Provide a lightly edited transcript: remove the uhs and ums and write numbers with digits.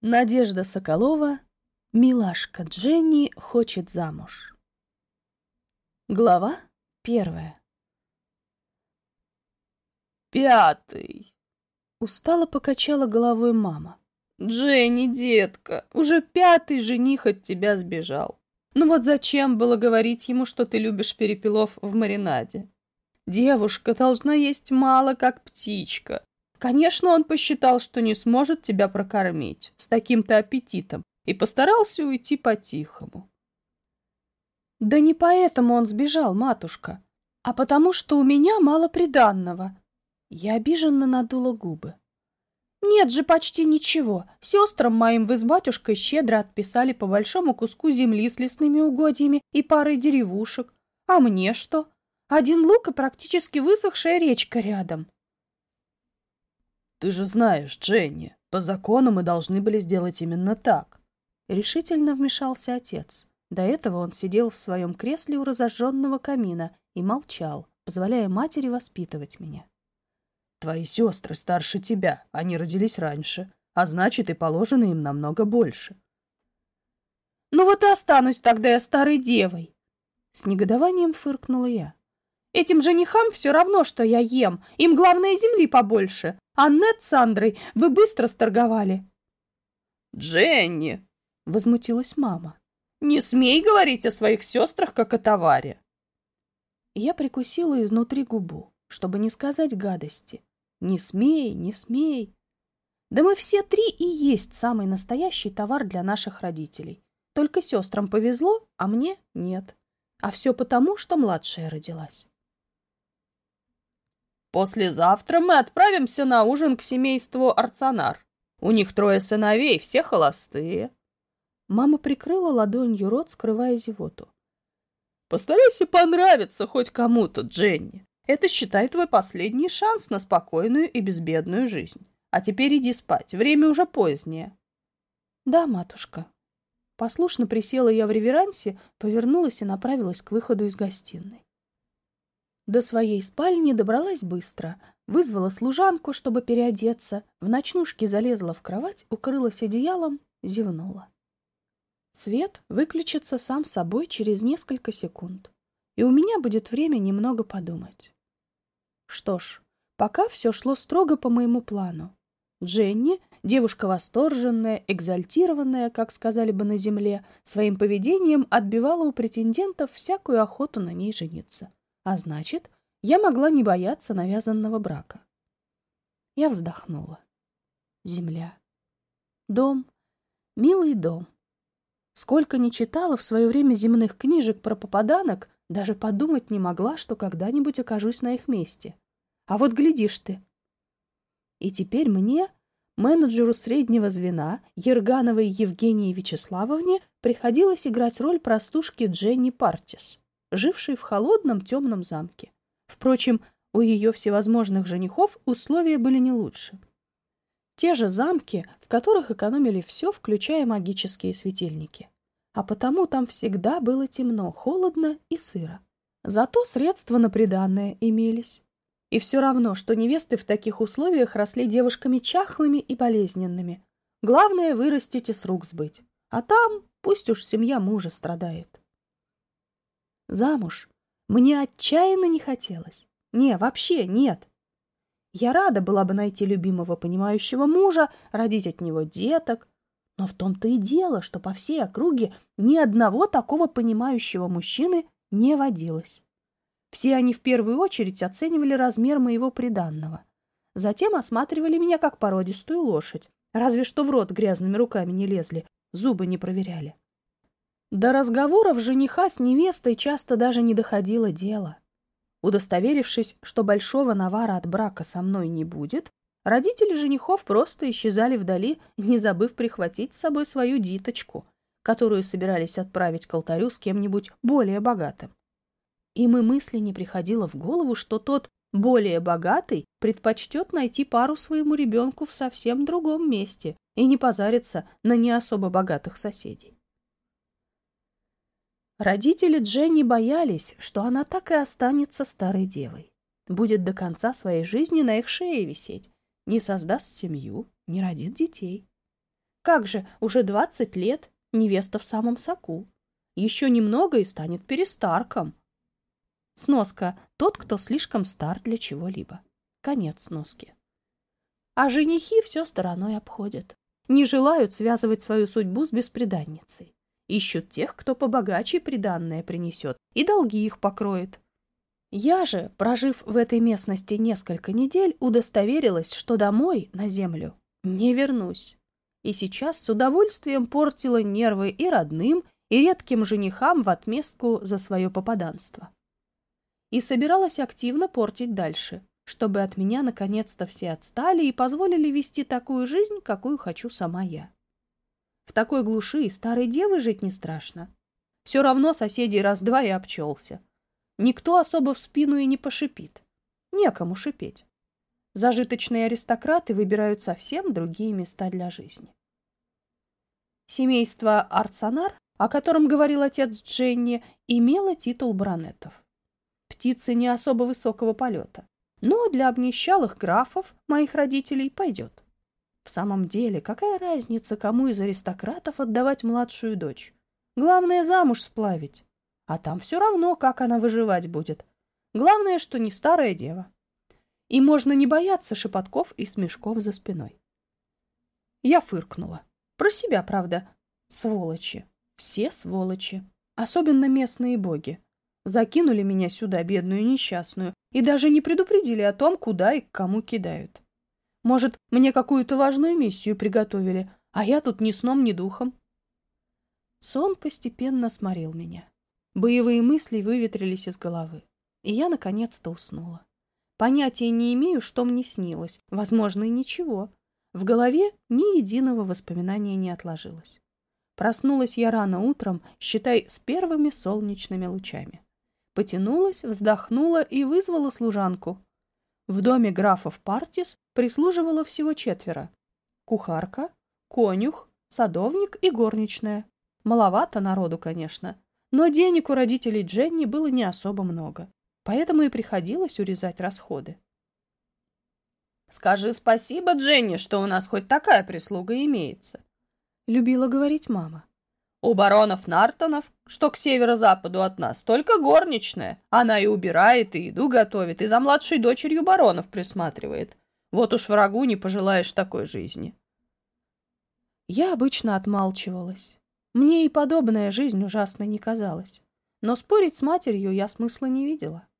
Надежда Соколова. Милашка Дженни хочет замуж. Глава 1. «5». Устало покачала головой мама. «Дженни, детка, уже 5-й жених от тебя сбежал. Ну вот зачем было говорить ему, что ты любишь перепелов в маринаде? Девушка должна есть мало, как птичка. Конечно, он посчитал, что не сможет тебя прокормить с таким-то аппетитом, и постарался уйти по-тихому». «Да не поэтому он сбежал, матушка, а потому что у меня мало приданного». Я обиженно надула губы. «Нет же почти ничего. Сестрам моим вы с батюшкой щедро отписали по большому куску земли с лесными угодьями и парой деревушек. А мне что? Один луг и практически высохшая речка рядом». «Ты же знаешь, Дженни, по закону мы должны были сделать именно так», — решительно вмешался отец. До этого он сидел в своем кресле у разожженного камина и молчал, позволяя матери воспитывать меня. «Твои сестры старше тебя, они родились раньше, а значит, и положено им намного больше». «Ну вот и останусь тогда я старой девой!» С негодованием фыркнула я. «Этим женихам все равно, что я ем, им главное земли побольше. А Нед с Андрой вы быстро сторговали». «Дженни!» — возмутилась мама. «Не смей говорить о своих сестрах, как о товаре!» Я прикусила изнутри губу, чтобы не сказать гадости. «Не смей, не смей!» Да мы все три и есть самый настоящий товар для наших родителей. Только сестрам повезло, а мне нет. А все потому, что младшая родилась. «Послезавтра мы отправимся на ужин к семейству Арцанар. У них 3 сыновей, все холостые». Мама прикрыла ладонью рот, скрывая зевоту. «Постарайся понравиться хоть кому-то, Дженни. Это, считай, твой последний шанс на спокойную и безбедную жизнь. А теперь иди спать, время уже позднее». «Да, матушка». Послушно присела я в реверансе, повернулась и направилась к выходу из гостиной. До своей спальни добралась быстро, вызвала служанку, чтобы переодеться, в ночнушке залезла в кровать, укрылась одеялом, зевнула. Свет выключится сам собой через несколько секунд, и у меня будет время немного подумать. Что ж, пока все шло строго по моему плану. Дженни, девушка восторженная, экзальтированная, как сказали бы на земле, своим поведением отбивала у претендентов всякую охоту на ней жениться. А значит, я могла не бояться навязанного брака. Я вздохнула. Земля. Дом. Милый дом. Сколько ни читала в свое время земных книжек про попаданок, даже подумать не могла, что когда-нибудь окажусь на их месте. А вот глядишь ты. И теперь мне, менеджеру среднего звена, Ергановой Евгении Вячеславовне, приходилось играть роль простушки Дженни Партис, жившей в холодном темном замке. Впрочем, у ее всевозможных женихов условия были не лучше. Те же замки, в которых экономили все, включая магические светильники. А потому там всегда было темно, холодно и сыро. Зато средства на приданое имелись. И все равно, что невесты в таких условиях росли девушками чахлыми и болезненными. Главное — вырастить и с рук сбыть. А там пусть уж семья мужа страдает. Замуж мне отчаянно не хотелось. Не, вообще нет. Я рада была бы найти любимого, понимающего мужа, родить от него деток. Но в том-то и дело, что по всей округе ни одного такого понимающего мужчины не водилось. Все они в первую очередь оценивали размер моего приданного. Затем осматривали меня как породистую лошадь, разве что в рот грязными руками не лезли, зубы не проверяли. До разговоров жениха с невестой часто даже не доходило дело. Удостоверившись, что большого навара от брака со мной не будет, родители женихов просто исчезали вдали, не забыв прихватить с собой свою диточку, которую собирались отправить к алтарю с кем-нибудь более богатым. Им и мысли не приходило в голову, что тот более богатый предпочтет найти пару своему ребенку в совсем другом месте и не позариться на не особо богатых соседей. Родители Дженни боялись, что она так и останется старой девой, будет до конца своей жизни на их шее висеть, не создаст семью, не родит детей. Как же, уже 20 лет, невеста в самом соку. Еще немного и станет перестарком. Сноска. Тот, кто слишком стар для чего-либо. Конец сноски. А женихи все стороной обходят. Не желают связывать свою судьбу с бесприданницей. Ищут тех, кто побогаче приданное принесет и долги их покроет. Я же, прожив в этой местности несколько недель, удостоверилась, что домой, на землю, не вернусь. И сейчас с удовольствием портила нервы и родным, и редким женихам в отместку за свое попаданство. И собиралась активно портить дальше, чтобы от меня наконец-то все отстали и позволили вести такую жизнь, какую хочу сама я. В такой глуши и старой девы жить не страшно. Все равно соседей раз-два и обчелся. Никто особо в спину и не пошипит. Некому шипеть. Зажиточные аристократы выбирают совсем другие места для жизни. Семейство Арцанар, о котором говорил отец Дженни, имело титул баронетов. Птицы не особо высокого полета, но для обнищалых графов, моих родителей, пойдет. В самом деле, какая разница, кому из аристократов отдавать младшую дочь? Главное, замуж сплавить. А там все равно, как она выживать будет. Главное, что не старая дева. И можно не бояться шепотков и смешков за спиной. Я фыркнула. Про себя, правда. Сволочи. Все сволочи. Особенно местные боги. Закинули меня сюда, бедную несчастную, и даже не предупредили о том, куда и к кому кидают. Может, мне какую-то важную миссию приготовили, а я тут ни сном, ни духом. Сон постепенно сморил меня. Боевые мысли выветрились из головы, и я наконец-то уснула. Понятия не имею, что мне снилось, возможно, и ничего. В голове ни единого воспоминания не отложилось. Проснулась я рано утром, считай, с первыми солнечными лучами. Потянулась, вздохнула и вызвала служанку. В доме графов Партис прислуживало всего 4. Кухарка, конюх, садовник и горничная. Маловато народу, конечно, но денег у родителей Дженни было не особо много, поэтому и приходилось урезать расходы. «Скажи спасибо, Дженни, что у нас хоть такая прислуга имеется», — любила говорить мама. «У баронов Нартонов, что к северо-западу от нас, только горничная. Она и убирает, и еду готовит, и за младшей дочерью баронов присматривает. Вот уж врагу не пожелаешь такой жизни». Я обычно отмалчивалась. Мне и подобная жизнь ужасно не казалась. Но спорить с матерью я смысла не видела.